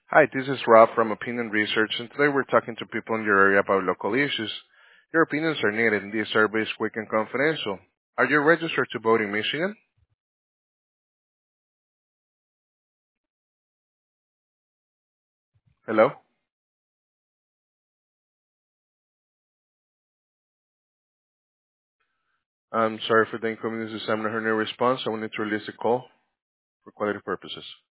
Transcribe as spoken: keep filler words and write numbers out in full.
Hi, this is Rob from Opinion Research, and today we're talking to people in your area about local issues. Your opinions are needed, and this survey is quick and confidential. Are you registered to vote in Michigan? Hello? I'm sorry for the inconvenience. I'm not hearing a response. I will need to release the call for quality purposes.